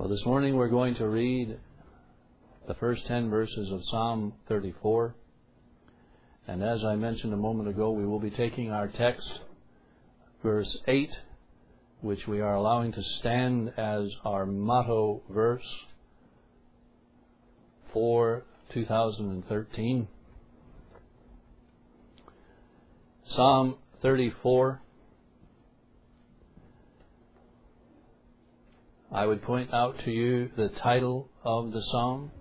this morning we're going to read the first 10 verses of Psalm 34. And as I mentioned a moment ago, we will be taking our text, verse 8, which we are allowing to stand as our motto verse for 2013. Psalm 34. I would point out to you the title of the psalm.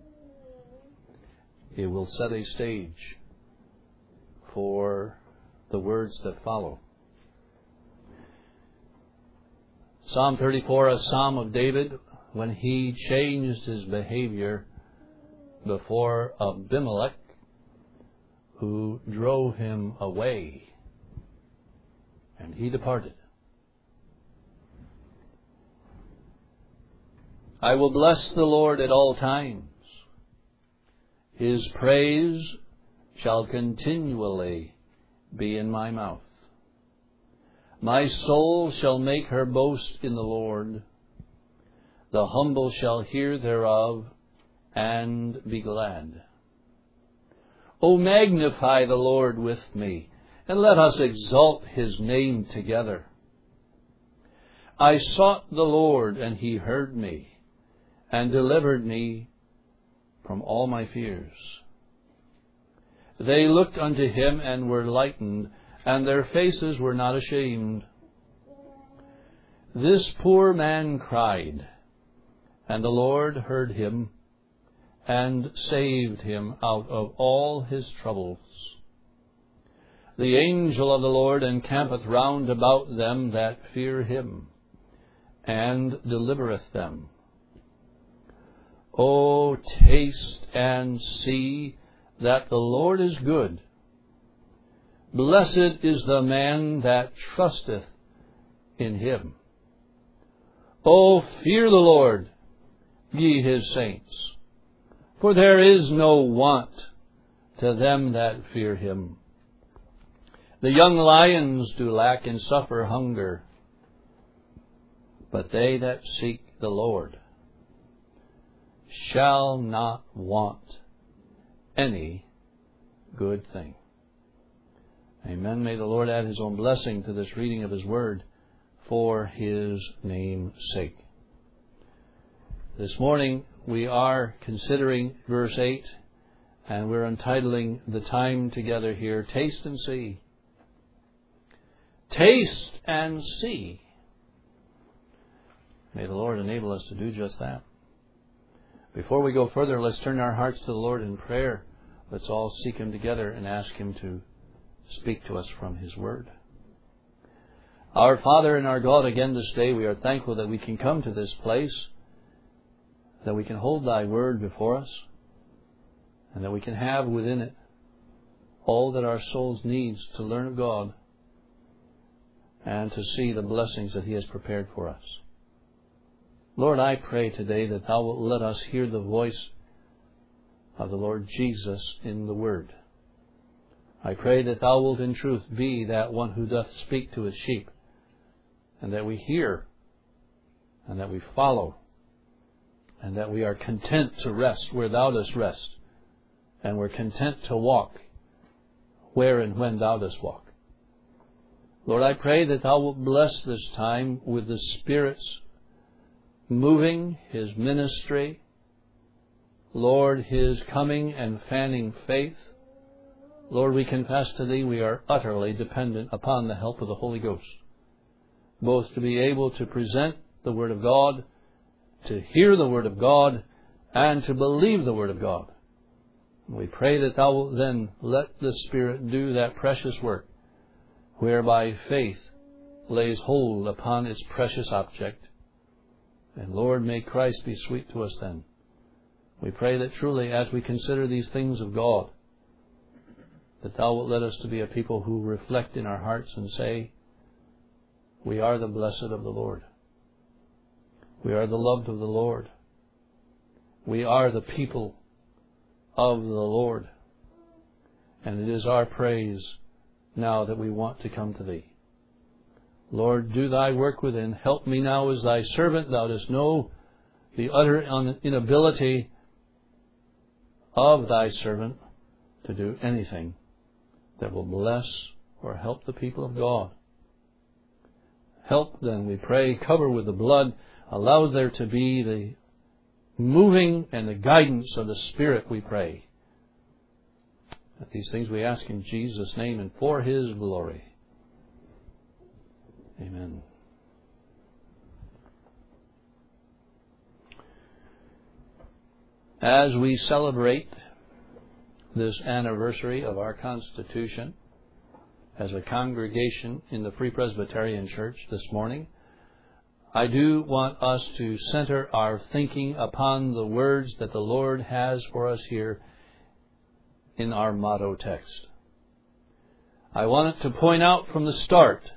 It will set a stage for the words that follow. Psalm 34, a psalm of David when he changed his behavior before Abimelech, who drove him away, and he departed. I will bless the Lord at all times. His praise shall continually be in my mouth. My soul shall make her boast in the Lord. The humble shall hear thereof and be glad. O magnify the Lord with me, and let us exalt His name together. I sought the Lord, and He heard me, and delivered me from all my fears. They looked unto Him and were lightened, and their faces were not ashamed. This poor man cried, and the Lord heard him, and saved him out of all his troubles. The angel of the Lord encampeth round about them that fear Him, and delivereth them. O taste and see that the Lord is good. Blessed is the man that trusteth in Him. O fear the Lord, ye His saints, for there is no want to them that fear Him. The young lions do lack and suffer hunger, but they that seek the Lord shall not want any good thing. Amen. May the Lord add His own blessing to this reading of His Word for His name's sake. This morning we are considering verse 8, and we're entitling the time together here, Taste and See. Taste and see. May the Lord enable us to do just that. Before we go further, let's turn our hearts to the Lord in prayer. Let's all seek Him together and ask Him to speak to us from His Word. Our Father and our God, again this day we are thankful that we can come to this place, that we can hold Thy Word before us, and that we can have within it all that our souls needs to learn of God and to see the blessings that He has prepared for us. Lord, I pray today that Thou wilt let us hear the voice of the Lord Jesus in the Word. I pray that Thou wilt in truth be that one who doth speak to His sheep, and that we hear, and that we follow, and that we are content to rest where Thou dost rest, and we're content to walk where and when Thou dost walk. Lord, I pray that Thou wilt bless this time with the Spirit's moving, His ministry, Lord, His coming and fanning faith. Lord, we confess to Thee we are utterly dependent upon the help of the Holy Ghost, both to be able to present the Word of God, to hear the Word of God, and to believe the Word of God. We pray that Thou wilt then let the Spirit do that precious work, whereby faith lays hold upon its precious object. And Lord, may Christ be sweet to us then. We pray that truly as we consider these things of God, that Thou wilt let us to be a people who reflect in our hearts and say, we are the blessed of the Lord. We are the loved of the Lord. We are the people of the Lord. And it is our praise now that we want to come to Thee. Lord, do Thy work within. Help me now as Thy servant. Thou dost know the utter inability of thy servant to do anything that will bless or help the people of God. Help then, we pray, cover with the blood, allow there to be the moving and the guidance of the Spirit, we pray. That these things we ask in Jesus' name and for His glory. Amen. As we celebrate this anniversary of our Constitution as a congregation in the Free Presbyterian Church this morning, I do want us to center our thinking upon the words that the Lord has for us here in our motto text. I want to point out from the start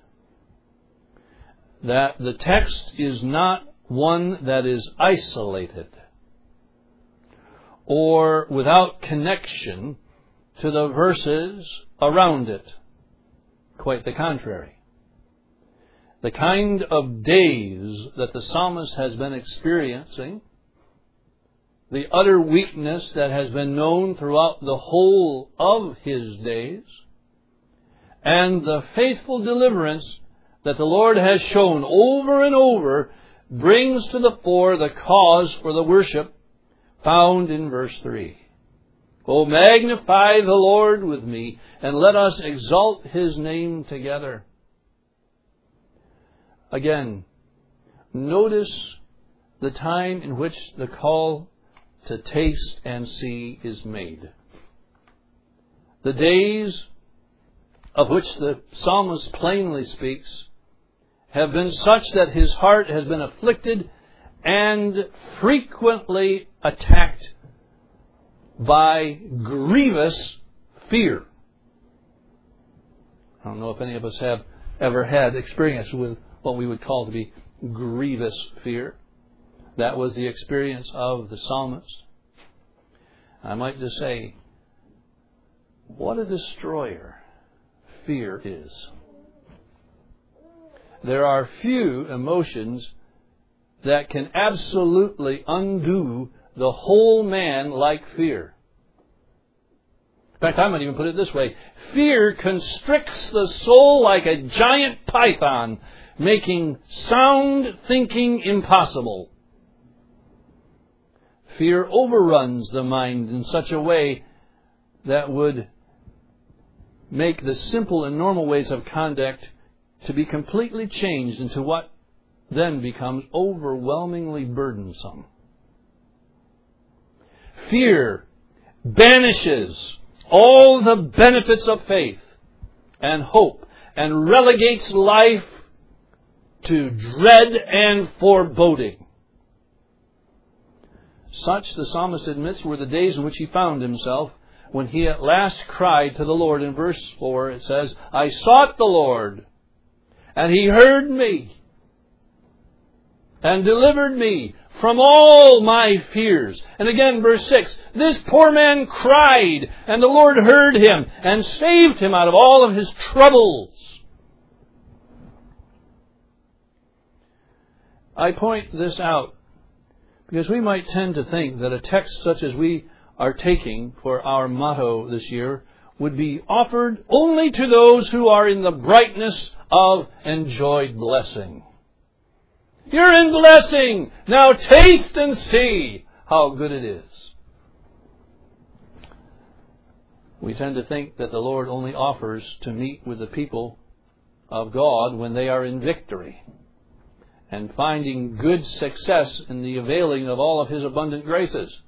that the text is not one that is isolated or without connection to the verses around it. Quite the contrary. The kind of days that the psalmist has been experiencing, the utter weakness that has been known throughout the whole of his days, and the faithful deliverance that the Lord has shown over and over, brings to the fore the cause for the worship found in verse 3. O magnify the Lord with me, and let us exalt His name together. Again, notice the time in which the call to taste and see is made. The days of which the psalmist plainly speaks have been such that his heart has been afflicted and frequently attacked by grievous fear. I don't know if any of us have ever had experience with what we would call to be grievous fear. That was the experience of the psalmist. I might just say, what a destroyer fear is. There are few emotions that can absolutely undo the whole man like fear. In fact, I might even put it this way. Fear constricts the soul like a giant python, making sound thinking impossible. Fear overruns the mind in such a way that would make the simple and normal ways of conduct to be completely changed into what then becomes overwhelmingly burdensome. Fear banishes all the benefits of faith and hope and relegates life to dread and foreboding. Such, the psalmist admits, were the days in which he found himself when he at last cried to the Lord. In verse 4 it says, I sought the Lord, and He heard me, and delivered me from all my fears. And again, verse 6, this poor man cried, and the Lord heard him, and saved him out of all of his troubles. I point this out because we might tend to think that a text such as we are taking for our motto this year would be offered only to those who are in the brightness of enjoyed blessing. You're in blessing. Now taste and see how good it is. We tend to think that the Lord only offers to meet with the people of God when they are in victory and finding good success in the availing of all of His abundant graces.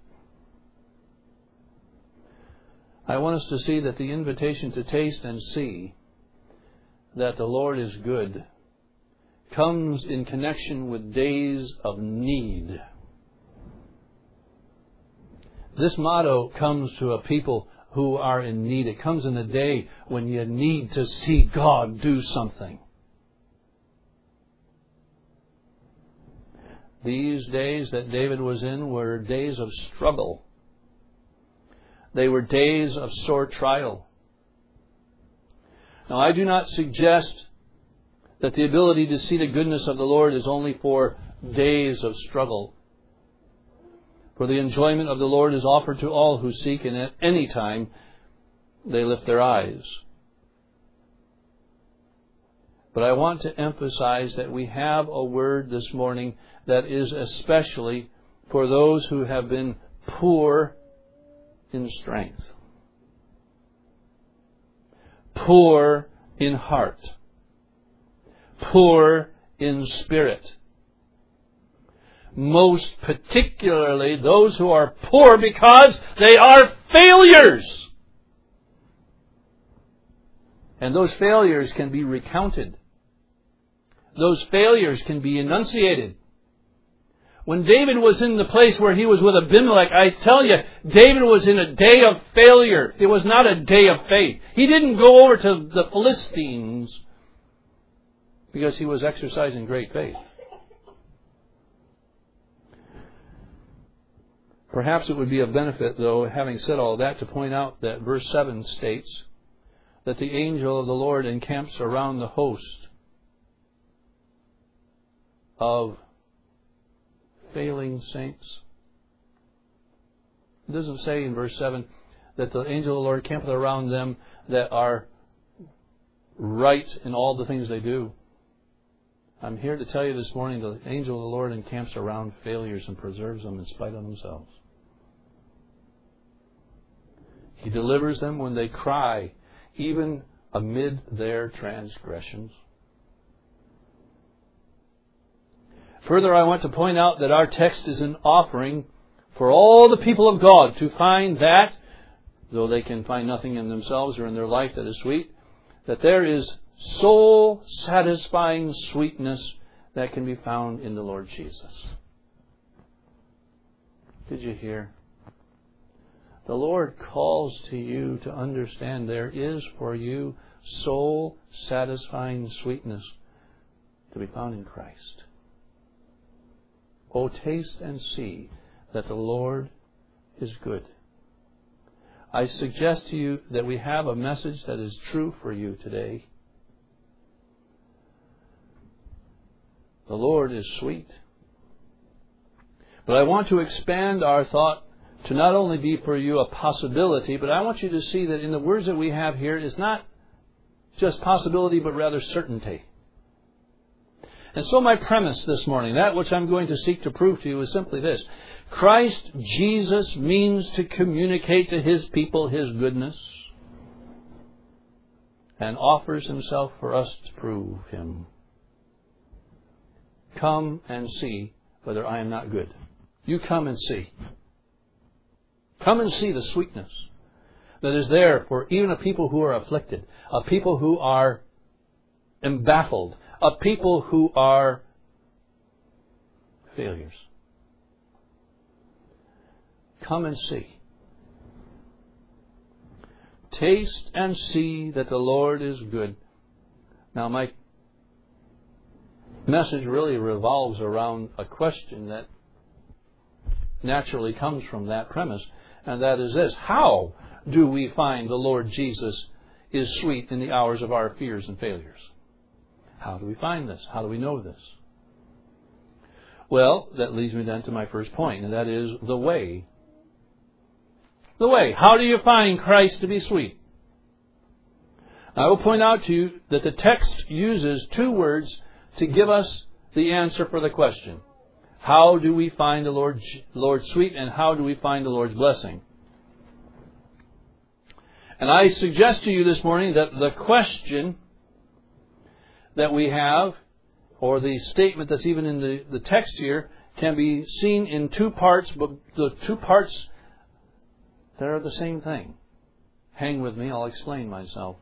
I want us to see that the invitation to taste and see that the Lord is good comes in connection with days of need. This motto comes to a people who are in need. It comes in a day when you need to see God do something. These days that David was in were days of struggle. They were days of sore trial. Now, I do not suggest that the ability to see the goodness of the Lord is only for days of struggle. For the enjoyment of the Lord is offered to all who seek, and at any time they lift their eyes. But I want to emphasize that we have a word this morning that is especially for those who have been poor in strength, poor in heart, poor in spirit. Most particularly those who are poor because they are failures. And those failures can be recounted. Those failures can be enunciated. When David was in the place where he was with Abimelech, I tell you, David was in a day of failure. It was not a day of faith. He didn't go over to the Philistines because he was exercising great faith. Perhaps it would be of benefit, though, having said all that, to point out that verse 7 states that the angel of the Lord encamps around the host of failing saints. It doesn't say in verse 7 that the angel of the Lord campeth around them that are right in all the things they do. I'm here to tell you this morning the angel of the Lord encamps around failures and preserves them in spite of themselves. He delivers them when they cry, even amid their transgressions. Further, I want to point out that our text is an offering for all the people of God to find that, though they can find nothing in themselves or in their life that is sweet, that there is soul-satisfying sweetness that can be found in the Lord Jesus. Did you hear? The Lord calls to you to understand there is for you soul-satisfying sweetness to be found in Christ. Oh, taste and see that the Lord is good. I suggest to you that we have a message that is true for you today. The Lord is sweet. But I want to expand our thought to not only be for you a possibility, but I want you to see that in the words that we have here is not just possibility, but rather certainty. And so my premise this morning, that which I'm going to seek to prove to you, is simply this. Christ Jesus means to communicate to His people His goodness and offers Himself for us to prove Him. Come and see whether I am not good. You come and see. Come and see the sweetness that is there for even a people who are afflicted, a people who are embattled, a people who are failures. Come and see. Taste and see that the Lord is good. Now, my message really revolves around a question that naturally comes from that premise, and that is this: how do we find the Lord Jesus is sweet in the hours of our fears and failures? How do we find this? How do we know this? Well, that leads me then to my first point, and that is the way. The way. How do you find Christ to be sweet? I will point out to you that the text uses two words to give us the answer for the question. How do we find the Lord sweet, and how do we find the Lord's blessing? And I suggest to you this morning that the question that we have, or the statement that's even in the text here, can be seen in two parts, but the two parts that are the same thing. Hang with me, I'll explain myself.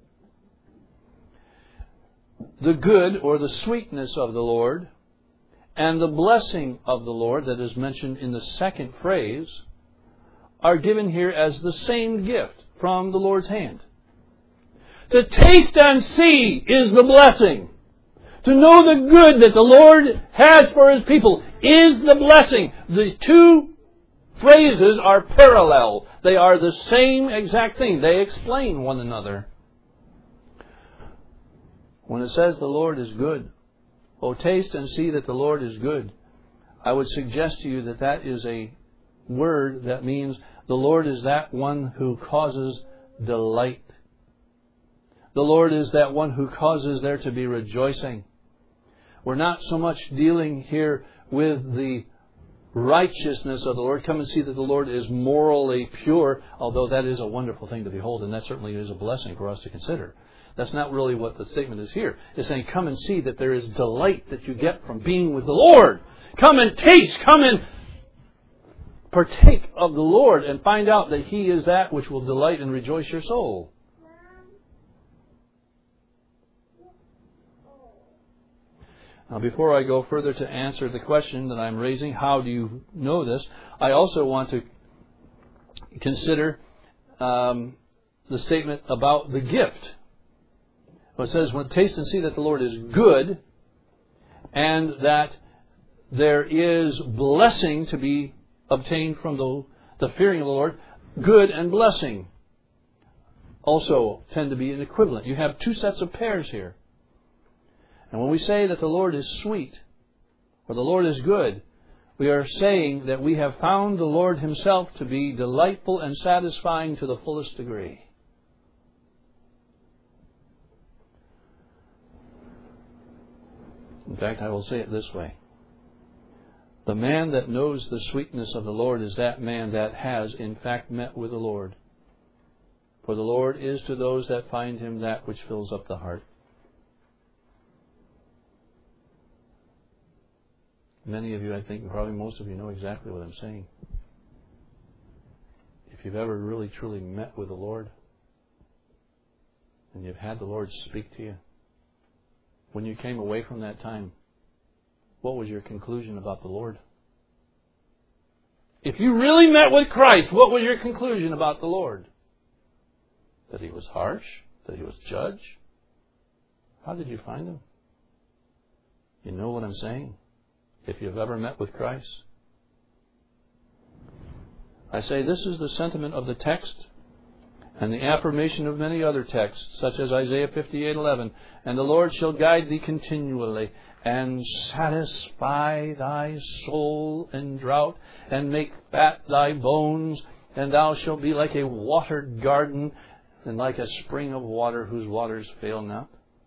The good, or the sweetness of the Lord, and the blessing of the Lord that is mentioned in the second phrase are given here as the same gift from the Lord's hand. To taste and see is the blessing. To know the good that the Lord has for His people is the blessing. The two phrases are parallel. They are the same exact thing. They explain one another. When it says the Lord is good, oh, taste and see that the Lord is good, I would suggest to you that that is a word that means the Lord is that one who causes delight. The Lord is that one who causes there to be rejoicing. We're not so much dealing here with the righteousness of the Lord. Come and see that the Lord is morally pure, although that is a wonderful thing to behold, and that certainly is a blessing for us to consider. That's not really what the statement is here. It's saying, come and see that there is delight that you get from being with the Lord. Come and taste, come and partake of the Lord and find out that He is that which will delight and rejoice your soul. Now, before I go further to answer the question that I'm raising, how do you know this? I also want to consider the statement about the gift. It says, "When taste and see that the Lord is good, and that there is blessing to be obtained from the fearing of the Lord." Good and blessing also tend to be an equivalent. You have two sets of pairs here. And when we say that the Lord is sweet, or the Lord is good, we are saying that we have found the Lord Himself to be delightful and satisfying to the fullest degree. In fact, I will say it this way. The man that knows the sweetness of the Lord is that man that has, in fact, met with the Lord. For the Lord is to those that find Him that which fills up the heart. Many of you, I think, probably most of you know exactly what I'm saying. If you've ever really, truly met with the Lord, and you've had the Lord speak to you, when you came away from that time, what was your conclusion about the Lord? If you really met with Christ, what was your conclusion about the Lord? That He was harsh? That He was judge? How did you find Him? You know what I'm saying? If you've ever met with Christ. I say this is the sentiment of the text and the affirmation of many other texts, such as Isaiah 58:11. "And the Lord shall guide thee continually, and satisfy thy soul in drought, and make fat thy bones, and thou shalt be like a watered garden, and like a spring of water whose waters fail not."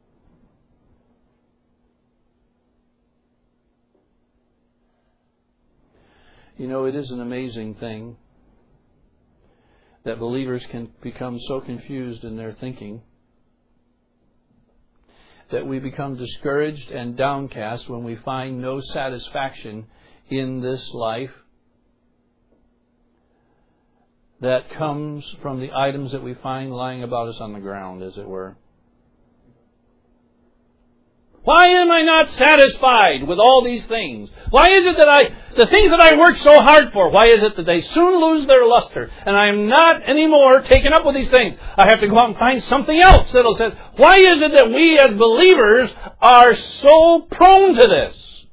You know, it is an amazing thing that believers can become so confused in their thinking that we become discouraged and downcast when we find no satisfaction in this life that comes from the items that we find lying about us on the ground, as it were. Why am I not satisfied with all these things? Why is it that the things that I worked so hard for, why is it that they soon lose their luster and I am not anymore taken up with these things? I have to go out and find something else that'll say, why is it that we as believers are so prone to this?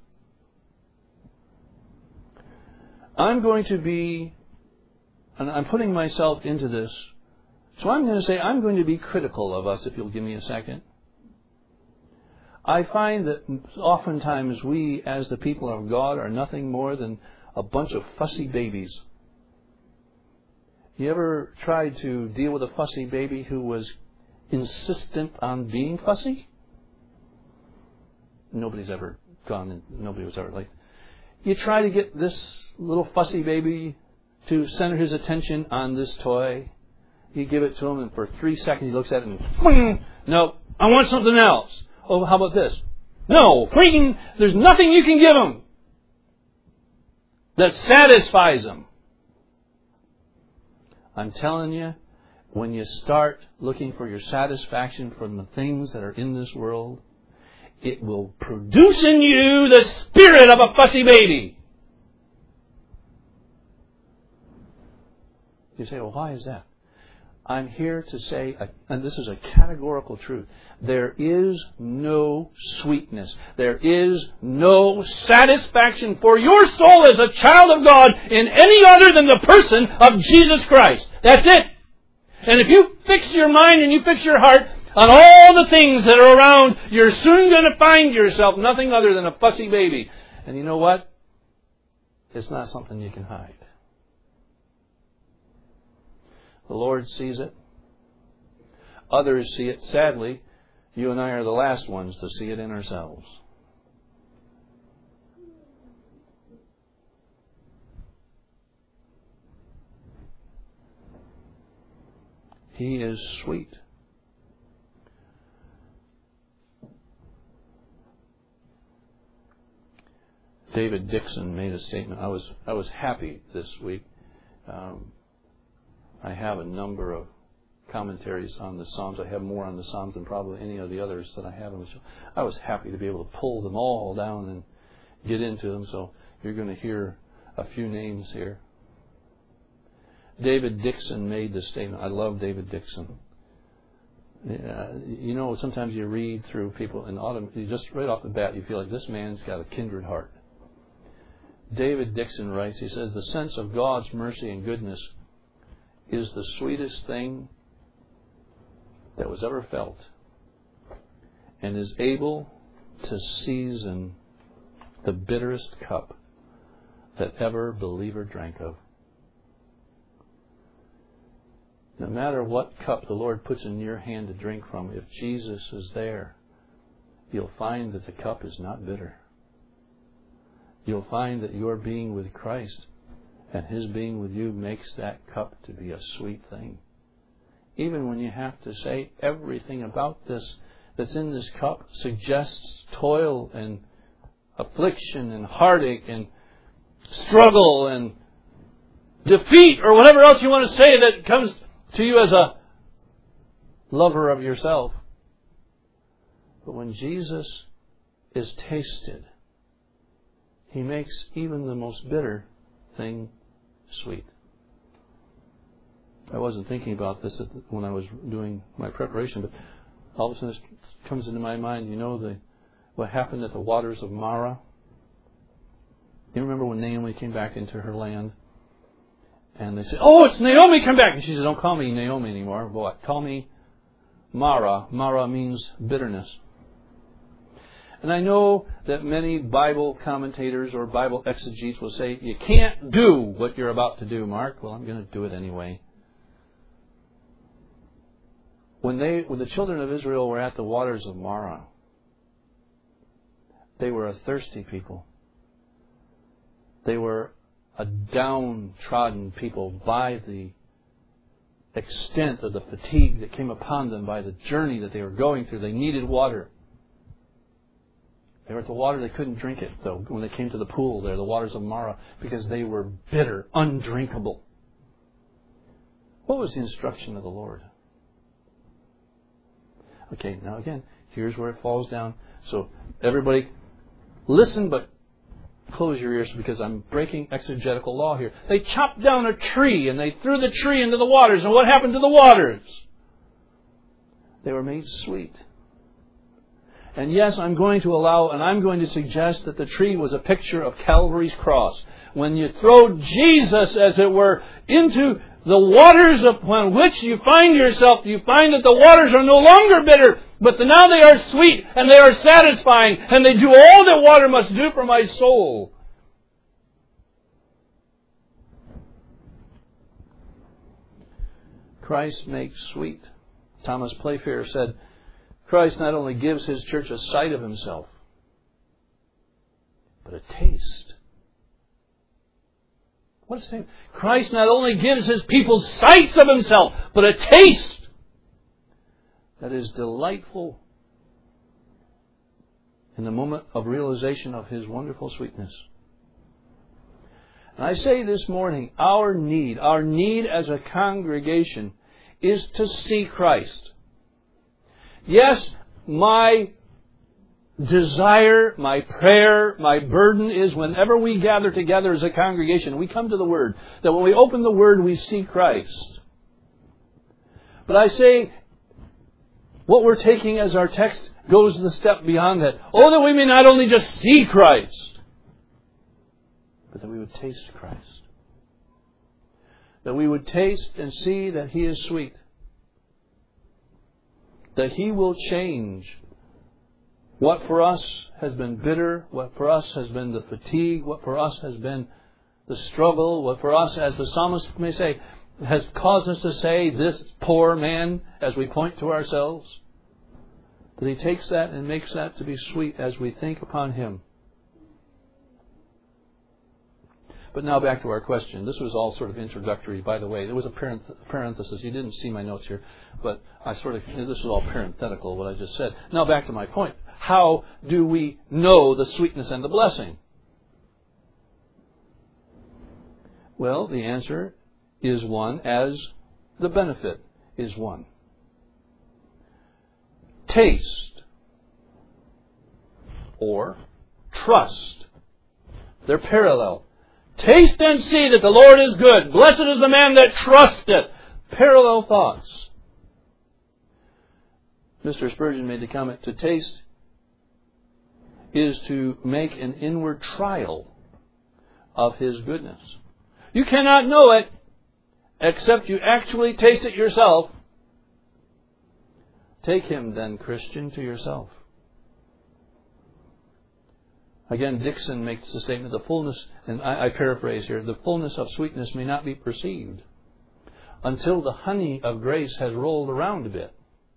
I'm going to be, and I'm putting myself into this, so I'm going to say I'm going to be critical of us, if you'll give me a second. I find that oftentimes we, as the people of God, are nothing more than a bunch of fussy babies. You ever tried to deal with a fussy baby who was insistent on being fussy? Nobody's ever gone and nobody was ever like that. You try to get this little fussy baby to center his attention on this toy. You give it to him, and for 3 seconds he looks at it and, no, I want something else. Oh, how about this? No, freaking, there's nothing you can give him that satisfies him. I'm telling you, when you start looking for your satisfaction from the things that are in this world, it will produce in you the spirit of a fussy baby. You say, well, why is that? I'm here to say, and this is a categorical truth, there is no sweetness. There is no satisfaction for your soul as a child of God in any other than the person of Jesus Christ. That's it. And if you fix your mind and you fix your heart on all the things that are around, you're soon going to find yourself nothing other than a fussy baby. And you know what? It's not something you can hide. The Lord sees it. Others see it. Sadly, you and I are the last ones to see it in ourselves. He is sweet. David Dixon made a statement. I was happy this week. I have a number of commentaries on the Psalms. I have more on the Psalms than probably any of the others that I have on the show. I was happy to be able to pull them all down and get into them. So you're going to hear a few names here. David Dixon made this statement. I love David Dixon. You know, sometimes you read through people and you just right off the bat you feel like this man's got a kindred heart. David Dixon writes, he says, the sense of God's mercy and goodness is the sweetest thing that was ever felt and is able to season the bitterest cup that ever believer drank of. No matter what cup the Lord puts in your hand to drink from, if Jesus is there, you'll find that the cup is not bitter. You'll find that your being with Christ and His being with you makes that cup to be a sweet thing. Even when you have to say everything about this that's in this cup suggests toil and affliction and heartache and struggle and defeat or whatever else you want to say that comes to you as a lover of yourself. But when Jesus is tasted, He makes even the most bitter thing sweet. I wasn't thinking about this when I was doing my preparation, but all of a sudden this comes into my mind. You know what happened at the waters of Marah? You remember when Naomi came back into her land? And they said, "Oh, it's Naomi come back." And she said, "Don't call me Naomi anymore. Boy, call me Mara." Mara means bitterness. And I know that many Bible commentators or Bible exegetes will say, you can't do what you're about to do, Mark. Well, I'm going to do it anyway. When the children of Israel were at the waters of Marah, they were a thirsty people. They were a downtrodden people by the extent of the fatigue that came upon them by the journey that they were going through. They needed water. They were at the water, they couldn't drink it, though, when they came to the pool there, the waters of Marah, because they were bitter, undrinkable. What was the instruction of the Lord? Okay, now again, here's where it falls down. So, everybody, listen, but close your ears because I'm breaking exegetical law here. They chopped down a tree and they threw the tree into the waters. And what happened to the waters? They were made sweet. And yes, I'm going to suggest that the tree was a picture of Calvary's cross. When you throw Jesus, as it were, into the waters upon which you find yourself, you find that the waters are no longer bitter, but now they are sweet and they are satisfying and they do all that water must do for my soul. Christ makes sweet. Thomas Playfair said, Christ not only gives His church a sight of Himself, but a taste. What is it? Christ not only gives His people sights of Himself, but a taste that is delightful in the moment of realization of His wonderful sweetness. And I say this morning, our need as a congregation is to see Christ. Yes, my desire, my prayer, my burden is whenever we gather together as a congregation, we come to the Word, that when we open the Word, we see Christ. But I say, what we're taking as our text goes the step beyond that. Oh, that we may not only just see Christ, but that we would taste Christ. That we would taste and see that He is sweet. That He will change what for us has been bitter, what for us has been the fatigue, what for us has been the struggle, what for us, as the psalmist may say, has caused us to say, this poor man, as we point to ourselves? That He takes that and makes that to be sweet as we think upon Him. But now back to our question. This was all sort of introductory, by the way. There was a parenthesis. You didn't see my notes here, but this was all parenthetical, what I just said. Now back to my point. How do we know the sweetness and the blessing? Well, the answer is one, as the benefit is one. Taste or trust. They're parallel. Taste and see that the Lord is good. Blessed is the man that trusteth. Parallel thoughts. Mr. Spurgeon made the comment, to taste is to make an inward trial of His goodness. You cannot know it except you actually taste it yourself. Take Him then, Christian, to yourself. Again, Dixon makes the statement, the fullness, and I paraphrase here, the fullness of sweetness may not be perceived until the honey of grace has rolled around a bit.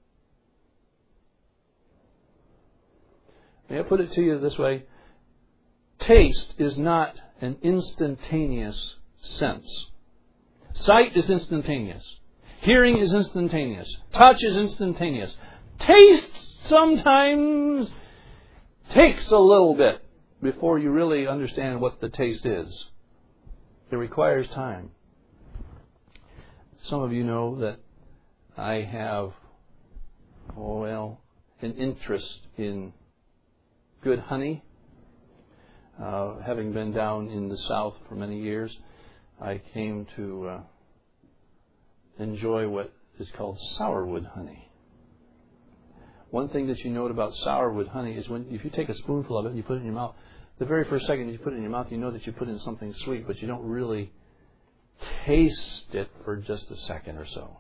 May I put it to you this way? Taste is not an instantaneous sense. Sight is instantaneous. Hearing is instantaneous. Touch is instantaneous. Taste sometimes takes a little bit before you really understand what the taste is. It requires time. Some of you know that I have, an interest in good honey. Having been down in the South for many years, I came to enjoy what is called sourwood honey. One thing that you note about sourwood honey is if you take a spoonful of it and you put it in your mouth, the very first second you put it in your mouth, you know that you put in something sweet, but you don't really taste it for just a second or so.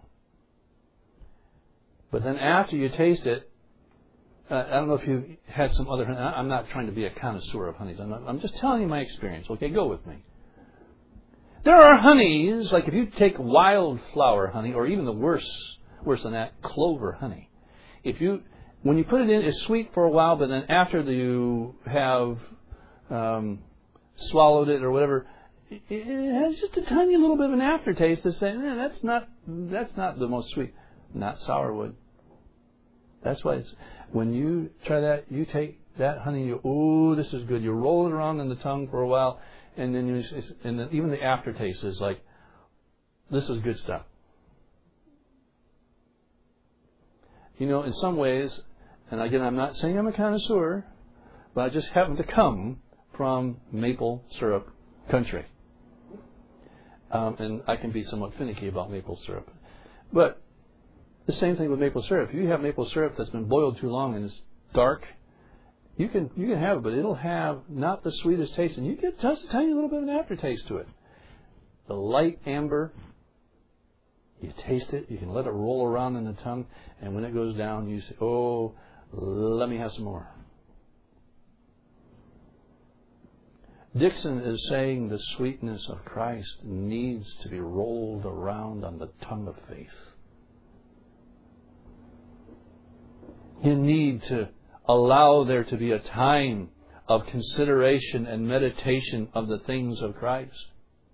But then after you taste it, I don't know if you've had some other honey. I'm not trying to be a connoisseur of honeys. I'm just telling you my experience. Okay, go with me. There are honeys, like if you take wildflower honey, or even the worse than that, clover honey. When you put it in, it's sweet for a while, but then after you have swallowed it or whatever, it has just a tiny little bit of an aftertaste to say, that's not the most sweet. Not sourwood. That's why when you try that, you take that honey, this is good. You roll it around in the tongue for a while, and then even the aftertaste is like, this is good stuff. In some ways, and again, I'm not saying I'm a connoisseur, but I just happen to come from maple syrup country. And I can be somewhat finicky about maple syrup. But the same thing with maple syrup. If you have maple syrup that's been boiled too long and it's dark, you can have it, but it'll have not the sweetest taste, and you get just a tiny little bit of an aftertaste to it. The light amber, you taste it, you can let it roll around in the tongue, and when it goes down, you say, let me have some more. Dixon is saying the sweetness of Christ needs to be rolled around on the tongue of faith. You need to allow there to be a time of consideration and meditation of the things of Christ.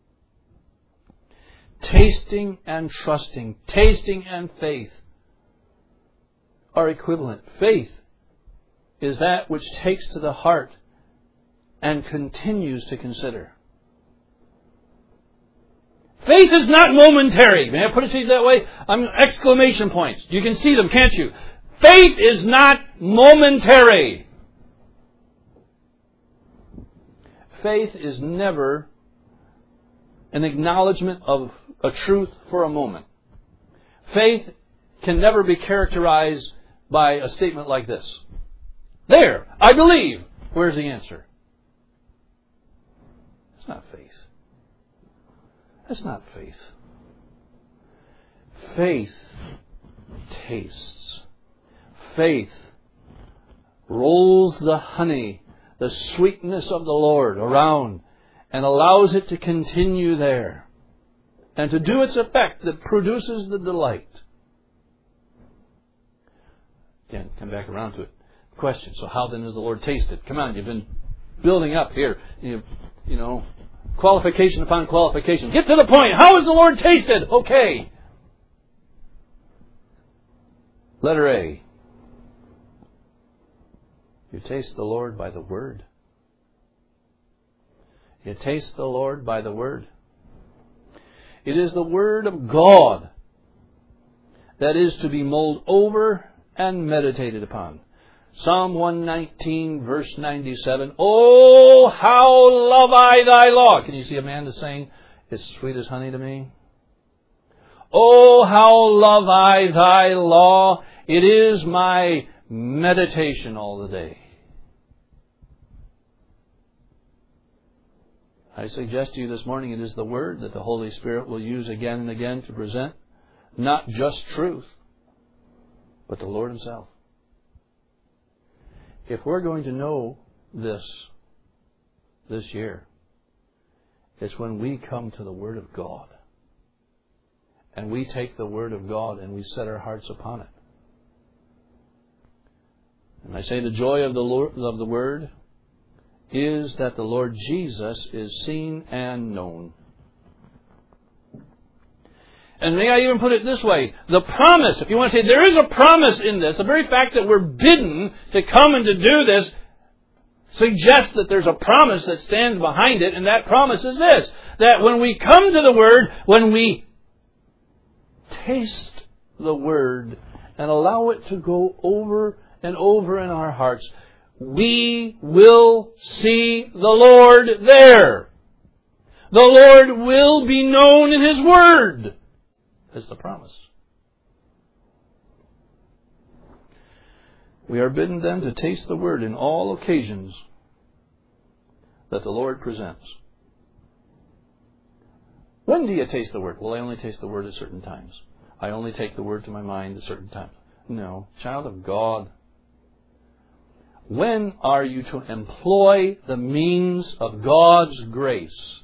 Tasting and trusting, tasting and faith are equivalent. Faith is that which takes to the heart and continues to consider. Faith is not momentary. May I put it to you that way? Exclamation points. You can see them, can't you? Faith is not momentary. Faith is never an acknowledgement of a truth for a moment. Faith can never be characterized by a statement like this. There, I believe. Where's the answer? That's not faith. That's not faith. Faith tastes. Faith rolls the honey, the sweetness of the Lord around, and allows it to continue there. and to do its effect that produces the delight. Again, come back around to it. Question, so how then is the Lord tasted? Come on, you've been building up here. You know, qualification upon qualification. Get to the point. How is the Lord tasted? Okay. Letter A. You taste the Lord by the Word. You taste the Lord by the Word. It is the Word of God that is to be mulled over and meditated upon. Psalm 119, verse 97. Oh, how love I thy law. Can you see Amanda saying, it's sweet as honey to me? Oh, how love I thy law. It is my meditation all the day. I suggest to you this morning, it is the Word that the Holy Spirit will use again and again to present not just truth, but the Lord Himself. If we're going to know this year, it's when we come to the Word of God and we take the Word of God and we set our hearts upon it. And I say the joy of the Word is that the Lord Jesus is seen and known. And may I even put it this way, the promise, if you want to say there is a promise in this, the very fact that we're bidden to come and to do this suggests that there's a promise that stands behind it, and that promise is this, that when we come to the Word, when we taste the Word and allow it to go over and over in our hearts, we will see the Lord there. The Lord will be known in His Word. That's the promise. We are bidden then to taste the Word in all occasions that the Lord presents. When do you taste the Word? Well, I only taste the Word at certain times. I only take the Word to my mind at certain times. No, child of God. When are you to employ the means of God's grace?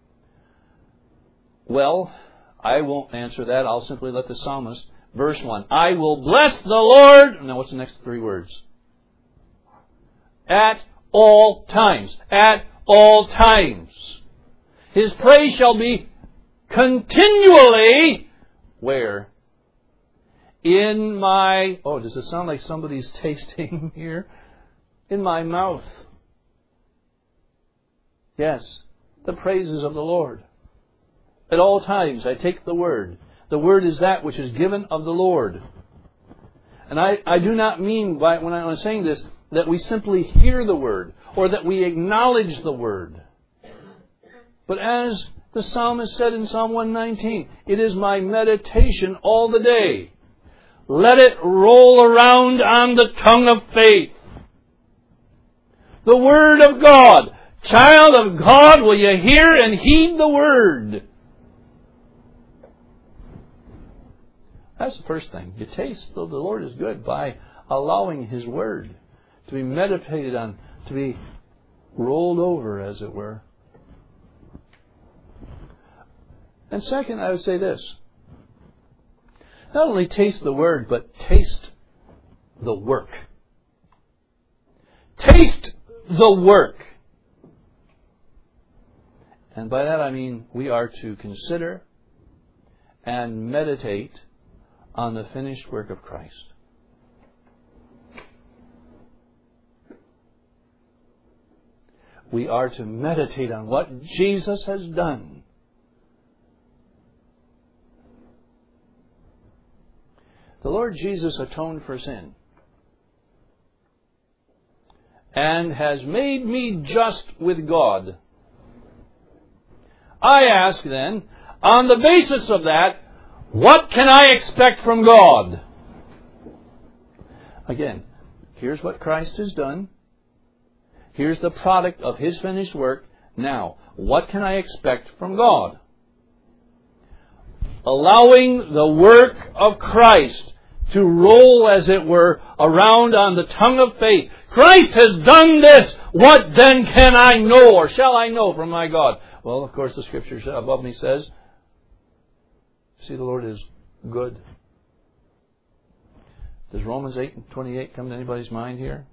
Well, I won't answer that. I'll simply let the psalmist. Verse 1. I will bless the Lord. Now, what's the next three words? At all times. At all times. His praise shall be continually. Where? In my... Oh, does it sound like somebody's tasting here? In my mouth. Yes. The praises of the Lord. At all times I take the Word. The Word is that which is given of the Lord. And I do not mean by when I'm saying this that we simply hear the Word or that we acknowledge the Word. But as the psalmist said in Psalm 119, it is my meditation all the day. Let it roll around on the tongue of faith. The Word of God. Child of God, will you hear and heed the Word? That's the first thing. You taste that the Lord is good by allowing His Word to be meditated on, to be rolled over, as it were. And second, I would say this. Not only taste the Word, but taste the work. Taste the work. And by that I mean we are to consider and meditate on the finished work of Christ. We are to meditate on what Jesus has done. The Lord Jesus atoned for sin and has made me just with God. I ask then, on the basis of that, what can I expect from God? Again, here's what Christ has done. Here's the product of His finished work. Now, what can I expect from God? Allowing the work of Christ to roll, as it were, around on the tongue of faith. Christ has done this. What then can I know or shall I know from my God? Well, of course, the Scripture above me says, See, the Lord is good. Does Romans 8:28 come to anybody's mind here?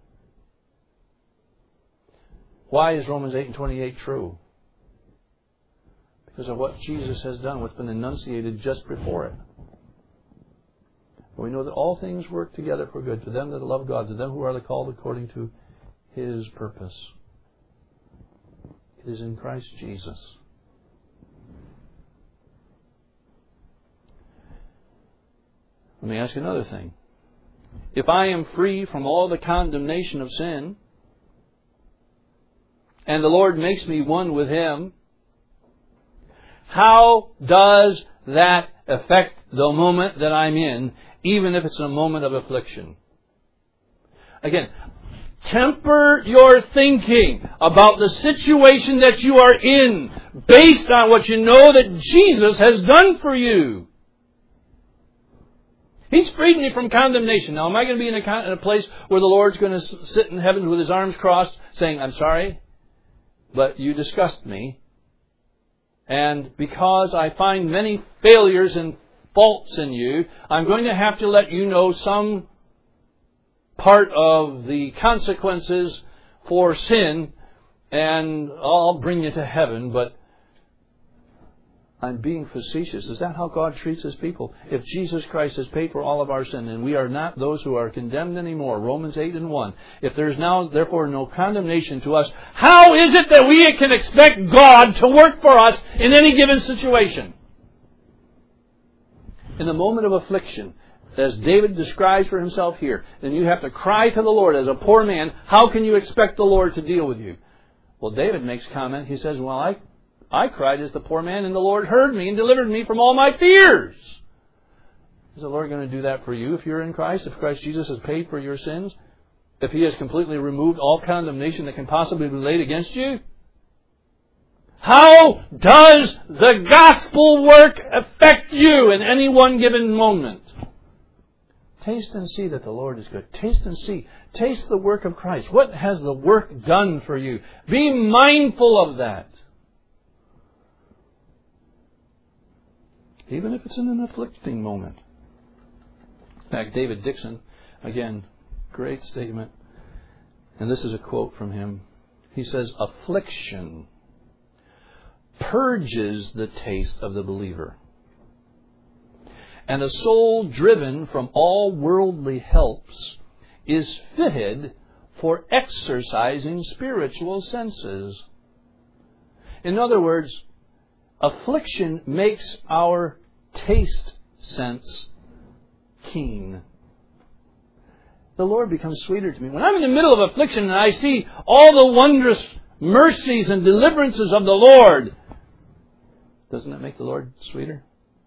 Why is Romans 8:28 true? Because of what Jesus has done, what's been enunciated just before it. We know that all things work together for good to them that love God, to them who are called according to His purpose. It is in Christ Jesus. Let me ask you another thing. If I am free from all the condemnation of sin, and the Lord makes me one with Him, how does that affect the moment that I'm in, even if it's a moment of affliction? Again, temper your thinking about the situation that you are in based on what you know that Jesus has done for you. He's freed me from condemnation. Now, am I going to be in a place where the Lord's going to sit in heaven with His arms crossed saying, I'm sorry, but you disgust me. And because I find many failures and faults in you, I'm going to have to let you know some part of the consequences for sin, and I'll bring you to heaven, but I'm being facetious. Is that how God treats His people? If Jesus Christ has paid for all of our sin, and we are not those who are condemned anymore, Romans 8:1, if there's now therefore no condemnation to us, how is it that we can expect God to work for us in any given situation? In the moment of affliction, as David describes for himself here, then you have to cry to the Lord as a poor man. How can you expect the Lord to deal with you? Well, David makes comment. He says, well, I cried as the poor man, and the Lord heard me and delivered me from all my fears. Is the Lord going to do that for you if you're in Christ? If Christ Jesus has paid for your sins? If He has completely removed all condemnation that can possibly be laid against you? How does the gospel work affect you in any one given moment? Taste and see that the Lord is good. Taste and see. Taste the work of Christ. What has the work done for you? Be mindful of that. Even if it's in an afflicting moment. In fact, David Dixon, again, great statement. And this is a quote from him. He says, affliction purges the taste of the believer. And a soul driven from all worldly helps is fitted for exercising spiritual senses. In other words, affliction makes our taste sense keen. The Lord becomes sweeter to me. When I'm in the middle of affliction and I see all the wondrous mercies and deliverances of the Lord, doesn't it make the Lord sweeter?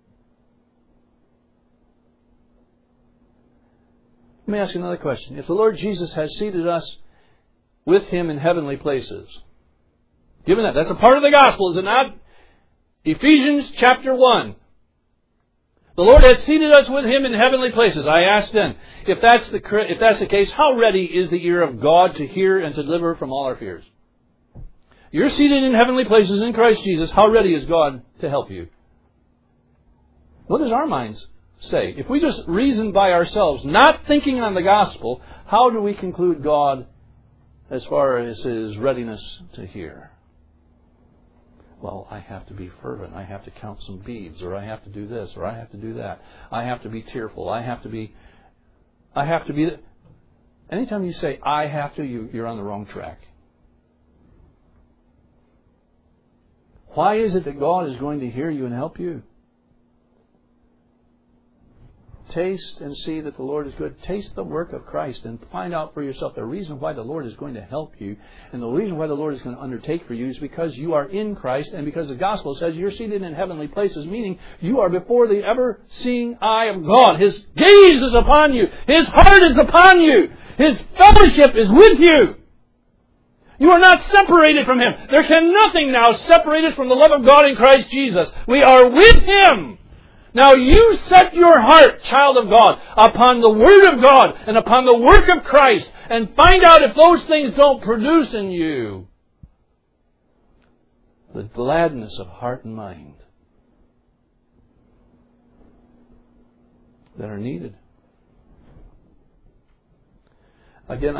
Let me ask you another question. If the Lord Jesus has seated us with Him in heavenly places, given that's a part of the gospel, is it not? Ephesians chapter 1. The Lord has seated us with Him in heavenly places. I ask then, if that's the case, how ready is the ear of God to hear and to deliver from all our fears? You're seated in heavenly places in Christ Jesus. How ready is God to help you? What does our minds say? If we just reason by ourselves, not thinking on the gospel, how do we conclude God as far as His readiness to hear? Well, I have to be fervent. I have to count some beads, or I have to do this, or I have to do that. I have to be tearful. I have to be. Anytime you say, I have to, you're on the wrong track. Why is it that God is going to hear you and help you? Taste and see that the Lord is good. Taste the work of Christ and find out for yourself the reason why the Lord is going to help you. And the reason why the Lord is going to undertake for you is because you are in Christ and because the gospel says you're seated in heavenly places, meaning you are before the ever-seeing eye of God. His gaze is upon you. His heart is upon you. His fellowship is with you. You are not separated from Him. There can nothing now separate us from the love of God in Christ Jesus. We are with Him. Now you set your heart, child of God, upon the Word of God and upon the work of Christ, and find out if those things don't produce in you the gladness of heart and mind. that are needed. Again,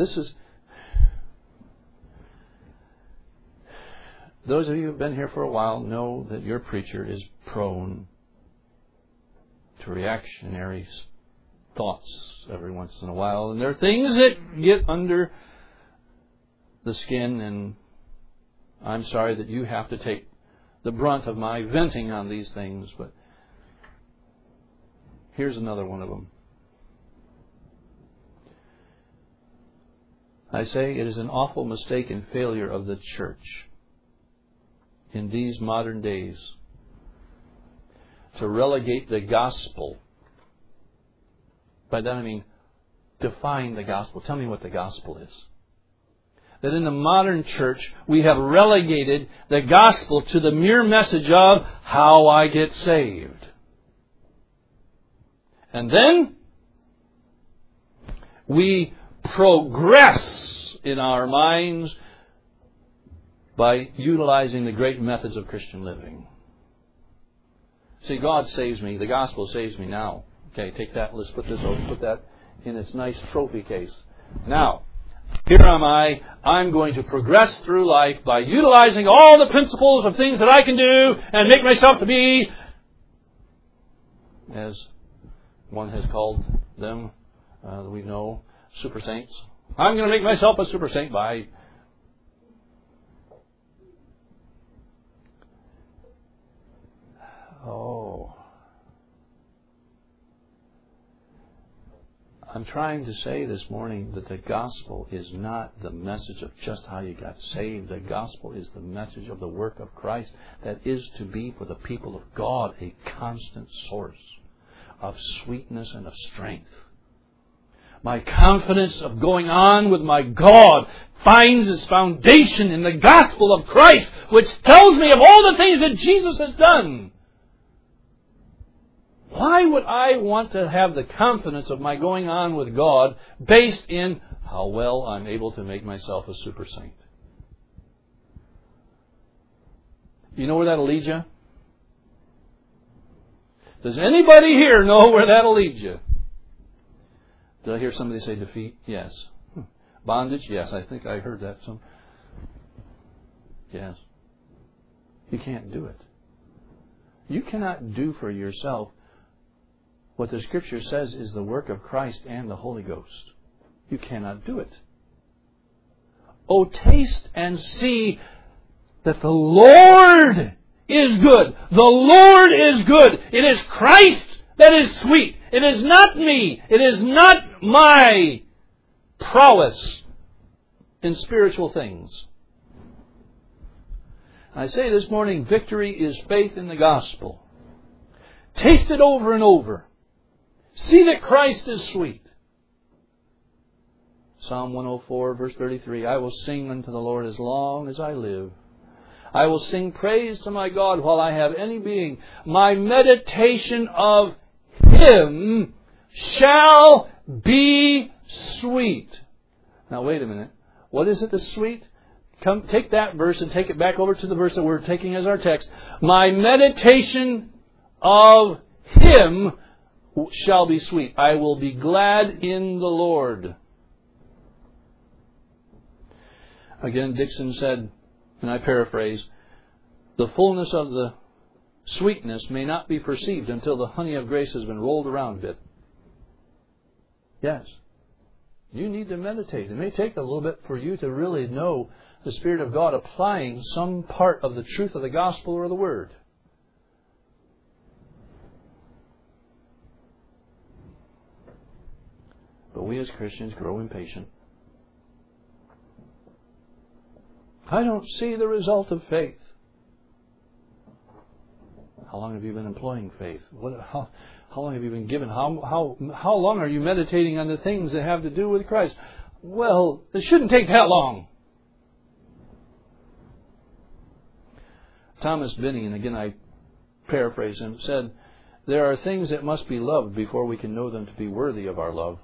those of you who have been here for a while know that your preacher is prone to reactionary thoughts every once in a while. And there are things that get under the skin, and I'm sorry that you have to take the brunt of my venting on these things, but here's another one of them. I say it is an awful mistake and failure of the church in these modern days to relegate the gospel. By that I mean define the gospel. Tell me what the gospel is. That in the modern church we have relegated the gospel to the mere message of how I get saved. And then we progress in our minds by utilizing the great methods of Christian living. See, God saves me. The gospel saves me now. Okay, take that. Let's put this over. Put that in its nice trophy case. Now, here am I. I'm going to progress through life by utilizing all the principles of things that I can do and make myself to be, as one has called them, we know, super saints. I'm going to make myself a super saint by I'm trying to say this morning that the gospel is not the message of just how you got saved. The gospel is the message of the work of Christ that is to be for the people of God a constant source of sweetness and of strength. My confidence of going on with my God finds its foundation in the gospel of Christ, which tells me of all the things that Jesus has done. Why would I want to have the confidence of my going on with God based in how well I'm able to make myself a super saint? You know where that'll lead you? Does anybody here know where that'll lead you? Did I hear somebody say defeat? Yes. Bondage? Yes, I think I heard that. Yes. You can't do it. You cannot do for yourself what the Scripture says is the work of Christ and the Holy Ghost. You cannot do it. Oh, taste and see that the Lord is good. The Lord is good. It is Christ that is sweet. It is not me. It is not my prowess in spiritual things. I say this morning, victory is faith in the gospel. Taste it over and over. See that Christ is sweet. Psalm 104, verse 33, I will sing unto the Lord as long as I live. I will sing praise to my God while I have any being. My meditation of Him shall be sweet. Now wait a minute. What is it that's sweet? Come, take that verse and take it back over to the verse that we're taking as our text. My meditation of Him shall be sweet. I will be glad in the Lord. Again, Dixon said, and I paraphrase, the fullness of the sweetness may not be perceived until the honey of grace has been rolled around a bit. Yes. You need to meditate. It may take a little bit for you to really know the Spirit of God applying some part of the truth of the gospel or the Word. But we as Christians grow impatient. I don't see the result of faith. How long have you been employing faith? How long have you been given? How long are you meditating on the things that have to do with Christ? Well, it shouldn't take that long. Thomas Binney, and again I paraphrase him, said, there are things that must be loved before we can know them to be worthy of our love.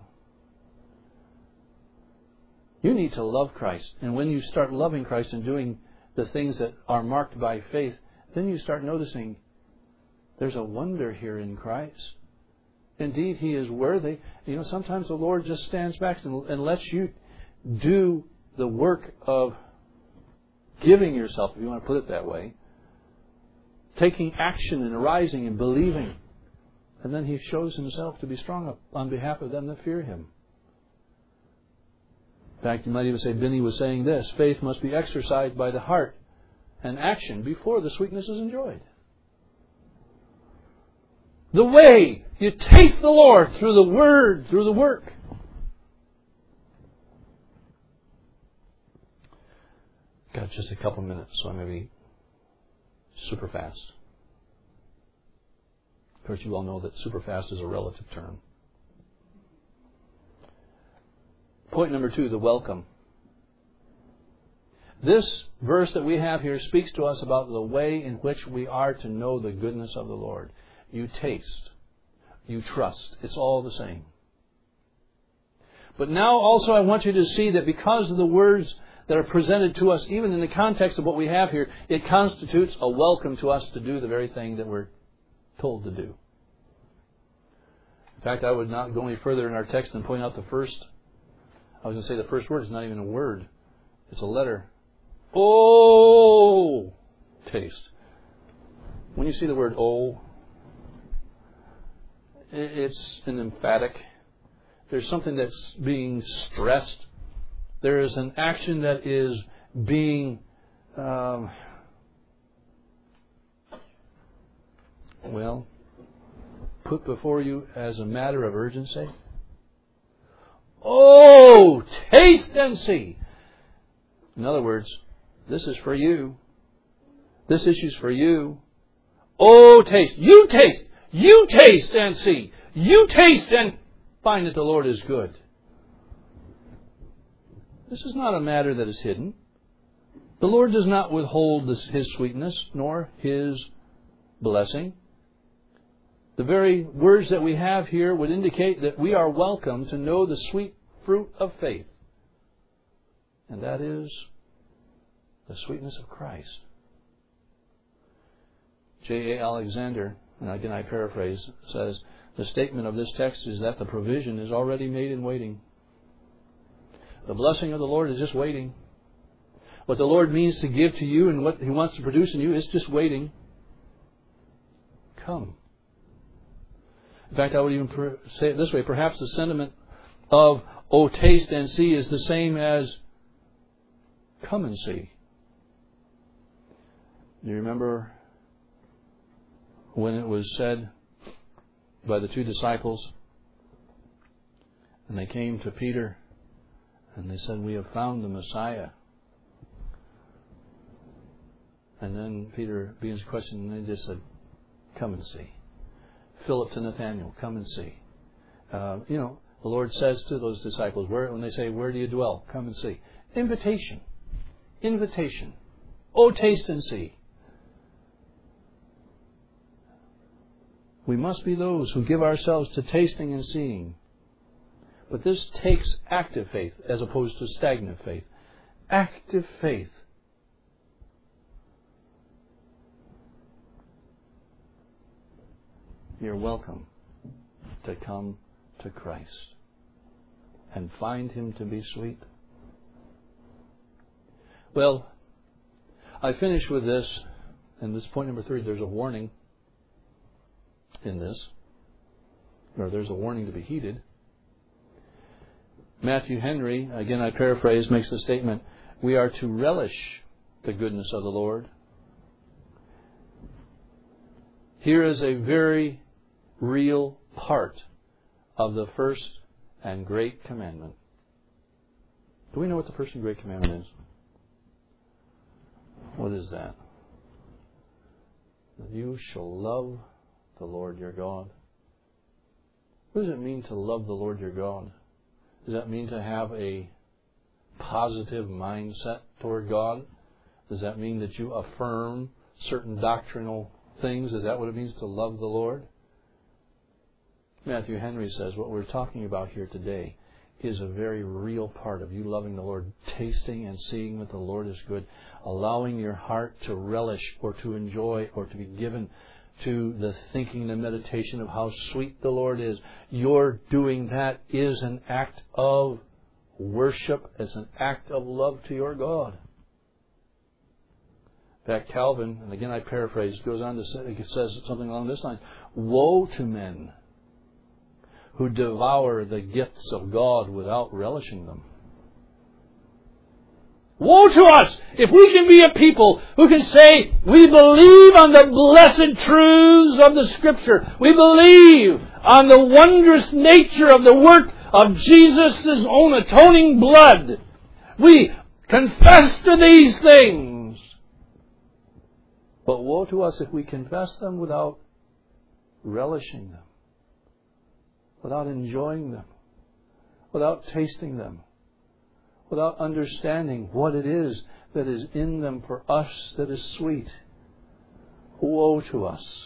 You need to love Christ. And when you start loving Christ and doing the things that are marked by faith, then you start noticing there's a wonder here in Christ. indeed He is worthy. Sometimes the Lord just stands back and lets you do the work of giving yourself, if you want to put it that way, taking action and arising and believing. And then He shows Himself to be strong on behalf of them that fear Him. In fact, you might even say, Binney was saying this, faith must be exercised by the heart and action before the sweetness is enjoyed. The way you taste the Lord through the Word, through the work. Got just a couple minutes, so I'm going to be super fast. Of course, you all know that super fast is a relative term. Point number 2, the welcome. This verse that we have here speaks to us about the way in which we are to know the goodness of the Lord. You taste. You trust. It's all the same. But now also I want you to see that because of the words that are presented to us, even in the context of what we have here, it constitutes a welcome to us to do the very thing that we're told to do. In fact, I would not go any further in our text and point out the first word is not even a word. It's a letter. Oh, taste. When you see the word oh, it's an emphatic. There's something that's being stressed. There is an action that is being put before you as a matter of urgency. Oh, taste and see. In other words, this is for you. This issue's for you. Oh, taste. You taste. You taste and see. You taste and find that the Lord is good. This is not a matter that is hidden. The Lord does not withhold His sweetness nor His blessing. The very words that we have here would indicate that we are welcome to know the sweet fruit of faith. And that is the sweetness of Christ. J.A. Alexander, and again I paraphrase, says, the statement of this text is that the provision is already made in waiting. The blessing of the Lord is just waiting. What the Lord means to give to you and what He wants to produce in you is just waiting. Come. In fact, I would even say it this way. Perhaps the sentiment of, oh, taste and see is the same as come and see. Do you remember when it was said by the 2 disciples, and they came to Peter and they said, we have found the Messiah. And then Peter begins to question, and they just said, come and see. Philip to Nathanael, come and see. The Lord says to those disciples, when they say, where do you dwell? Come and see. Invitation. Invitation. Oh, taste and see. We must be those who give ourselves to tasting and seeing. But this takes active faith as opposed to stagnant faith. Active faith. You're welcome to come to Christ and find Him to be sweet. Well, I finish with this, and this point number 3, there's a warning in this, or there's a warning to be heeded. Matthew Henry, again I paraphrase, makes the statement, we are to relish the goodness of the Lord. Here is a very real part of the first and great commandment. Do we know what the first and great commandment is? What is that? That you shall love the Lord your God. What does it mean to love the Lord your God? Does that mean to have a positive mindset toward God? Does that mean that you affirm certain doctrinal things? Is that what it means to love the Lord? Matthew Henry says what we're talking about here today is a very real part of you loving the Lord, tasting and seeing that the Lord is good, allowing your heart to relish or to enjoy or to be given to the thinking, the meditation of how sweet the Lord is. Your doing that is an act of worship. It's an act of love to your God. In fact, Calvin, and again I paraphrase, goes on to say, it says something along this line: woe to men who devour the gifts of God without relishing them. Woe to us if we can be a people who can say, we believe on the blessed truths of the Scripture. We believe on the wondrous nature of the work of Jesus' own atoning blood. We confess to these things. But woe to us if we confess them without relishing them, without enjoying them, without tasting them, without understanding what it is that is in them for us that is sweet. Woe to us.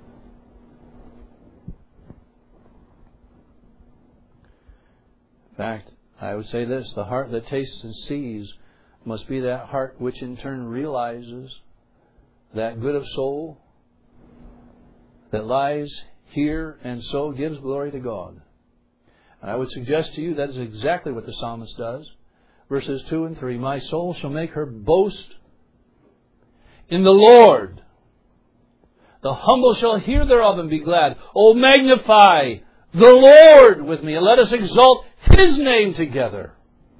In fact, I would say this: the heart that tastes and sees must be that heart which in turn realizes that good of soul that lies here and so gives glory to God. And I would suggest to you that is exactly what the psalmist does. Verses 2 and 3, my soul shall make her boast in the Lord. The humble shall hear thereof and be glad. O magnify the Lord with me, and let us exalt His name together.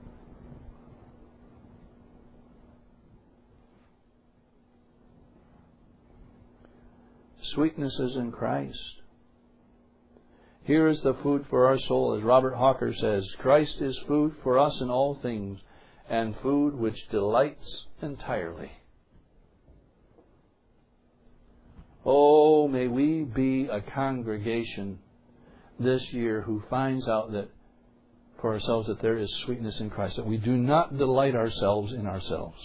Sweetness is in Christ. Here is the food for our soul, as Robert Hawker says. Christ is food for us in all things, and food which delights entirely. Oh, may we be a congregation this year who finds out that for ourselves that there is sweetness in Christ, that we do not delight ourselves in ourselves.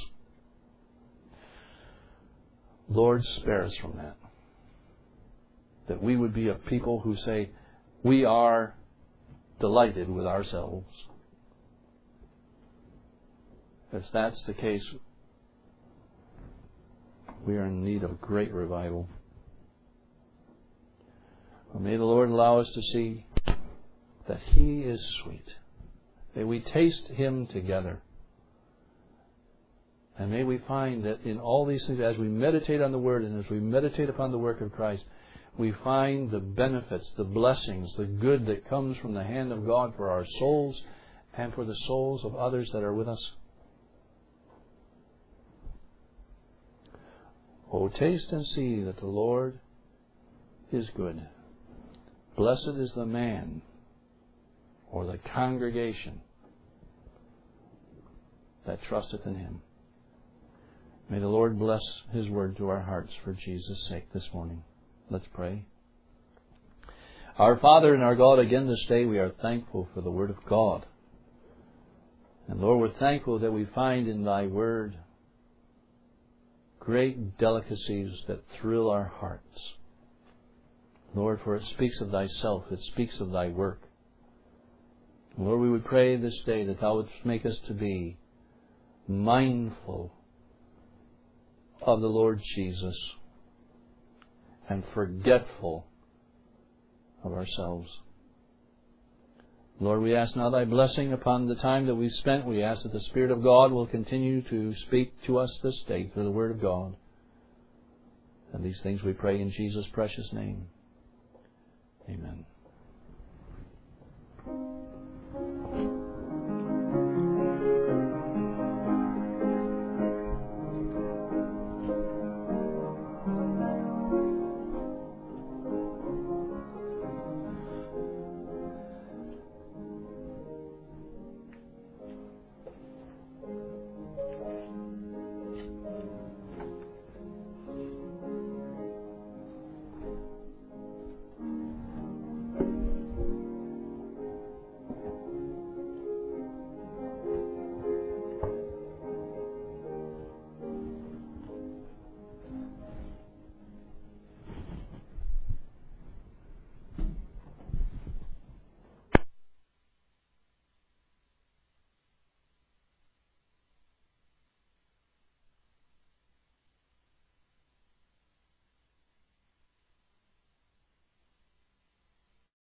Lord, spare us from that. That we would be a people who say, we are delighted with ourselves. If that's the case, we are in need of great revival. Well, may the Lord allow us to see that He is sweet. May we taste Him together. And may we find that in all these things, as we meditate on the Word and as we meditate upon the work of Christ, we find the benefits, the blessings, the good that comes from the hand of God for our souls and for the souls of others that are with us. Oh, taste and see that the Lord is good. Blessed is the man or the congregation that trusteth in Him. May the Lord bless His word to our hearts for Jesus' sake this morning. Let's pray. Our Father and our God, again this day we are thankful for the Word of God. And Lord, we're thankful that we find in Thy Word great delicacies that thrill our hearts. Lord, for it speaks of Thyself, it speaks of Thy work. Lord, we would pray this day that Thou wouldst make us to be mindful of the Lord Jesus and forgetful of ourselves. Lord, we ask now Thy blessing upon the time that we've spent. We ask that the Spirit of God will continue to speak to us this day through the Word of God. And these things we pray in Jesus' precious name. Amen.